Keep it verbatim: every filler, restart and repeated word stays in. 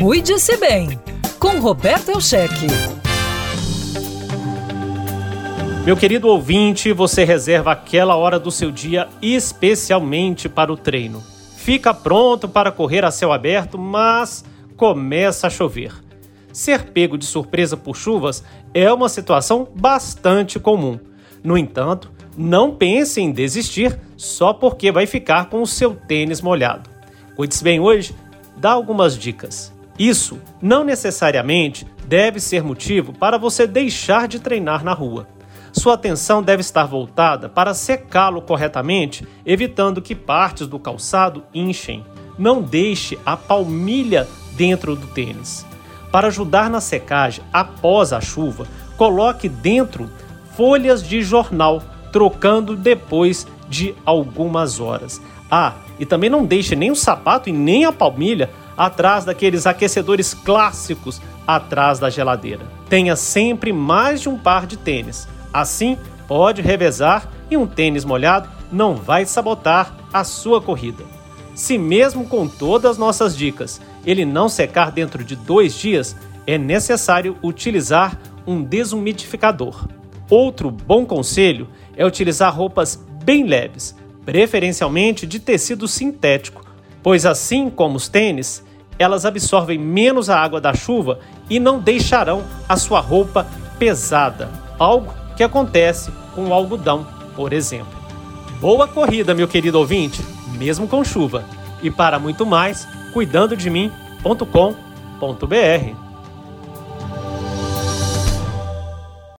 Cuide-se bem, com Roberto Elcheque. Meu querido ouvinte, você reserva aquela hora do seu dia especialmente para o treino. Fica pronto para correr a céu aberto, mas começa a chover. Ser pego de surpresa por chuvas é uma situação bastante comum. No entanto, não pense em desistir só porque vai ficar com o seu tênis molhado. Cuide-se bem hoje, dá algumas dicas. Isso não necessariamente deve ser motivo para você deixar de treinar na rua. Sua atenção deve estar voltada para secá-lo corretamente, evitando que partes do calçado inchem. Não deixe a palmilha dentro do tênis. Para ajudar na secagem após a chuva, coloque dentro folhas de jornal, trocando depois de algumas horas. Ah, e também não deixe nem o sapato e nem a palmilha atrás daqueles aquecedores clássicos atrás da geladeira. Tenha sempre mais de um par de tênis. Assim, pode revezar e um tênis molhado não vai sabotar a sua corrida. Se mesmo com todas as nossas dicas ele não secar dentro de dois dias, é necessário utilizar um desumidificador. Outro bom conselho é utilizar roupas bem leves, preferencialmente de tecido sintético, pois assim como os tênis, elas absorvem menos a água da chuva e não deixarão a sua roupa pesada, algo que acontece com o algodão, por exemplo. Boa corrida, meu querido ouvinte, mesmo com chuva. E para muito mais, cuidando de mim ponto com ponto br.